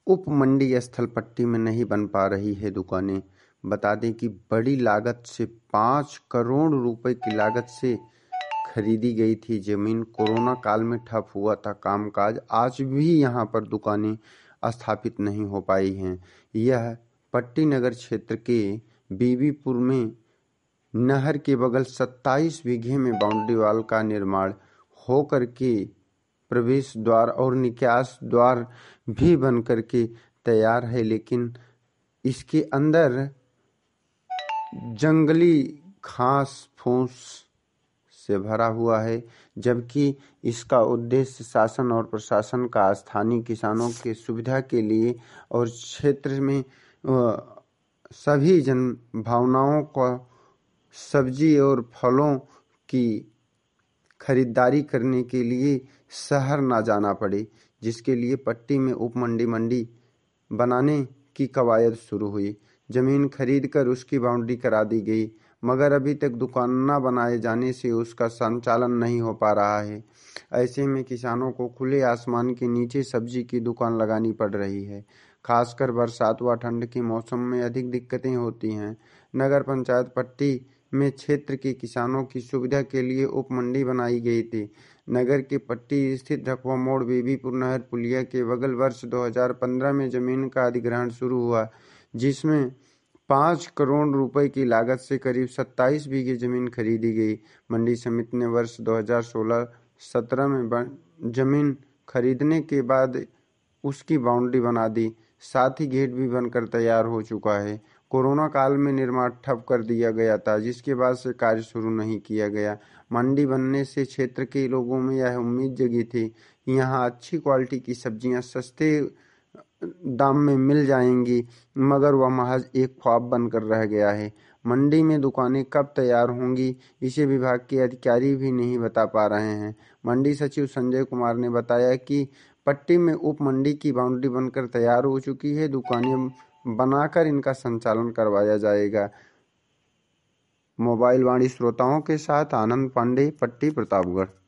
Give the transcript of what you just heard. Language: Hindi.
उप मंडी स्थल पट्टी में नहीं बन पा रही है दुकानें। बता दें कि बड़ी लागत से 5 करोड़ रुपए की लागत से खरीदी गई थी जमीन। कोरोना काल में ठप हुआ था कामकाज। आज भी यहां पर दुकानें स्थापित नहीं हो पाई हैं। यह पट्टी नगर क्षेत्र के बीबीपुर में नहर के बगल 27 बीघे में बाउंड्री वॉल का निर्माण होकर के प्रवेश द्वार और निकास द्वार भी बन करके तैयार है, लेकिन इसके अंदर जंगली घास फूस से भरा हुआ है, जबकि इसका उद्देश्य शासन और प्रशासन का स्थानीय किसानों के सुविधा के लिए और क्षेत्र में सभी जन भावनाओं को सब्जी और फलों की खरीदारी करने के लिए शहर ना जाना पड़े, जिसके लिए पट्टी में उप मंडी बनाने की कवायद शुरू हुई। जमीन खरीदकर उसकी बाउंड्री करा दी गई, मगर अभी तक दुकान न बनाए जाने से उसका संचालन नहीं हो पा रहा है। ऐसे में किसानों को खुले आसमान के नीचे सब्जी की दुकान लगानी पड़ रही है। खासकर बरसात व ठंड के मौसम में अधिक दिक्कतें होती हैं। नगर पंचायत पट्टी में क्षेत्र के किसानों की सुविधा के लिए उप मंडी बनाई गई थी। नगर के पट्टी स्थित ढकवा मोड़ बीबीपुर नहर पुलिया के बगल वर्ष 2015 में जमीन का अधिग्रहण शुरू हुआ, जिसमें 5 करोड़ रुपए की लागत से करीब 27 बीघे जमीन खरीदी गई। मंडी समिति ने वर्ष 2016-17 में जमीन खरीदने के बाद उसकी बाउंड्री बना दी, साथ ही गेट भी बनकर तैयार हो चुका है। कोरोना काल में निर्माण ठप कर दिया गया था, जिसके बाद से कार्य शुरू नहीं किया गया। मंडी बनने से क्षेत्र के लोगों में यह उम्मीद जगी थी यहाँ अच्छी क्वालिटी की सब्जियां सस्ते दाम में मिल जाएंगी, मगर वह महज एक ख्वाब बनकर रह गया है। मंडी में दुकानें कब तैयार होंगी, इसे विभाग के अधिकारी भी नहीं बता पा रहे हैं। मंडी सचिव संजय कुमार ने बताया कि पट्टी में उप मंडी की बाउंड्री बनकर तैयार हो चुकी है। दुकानें बनाकर इनका संचालन करवाया जाएगा। मोबाइल वाणी श्रोताओं के साथ आनंद पांडे, पट्टी, प्रतापगढ़।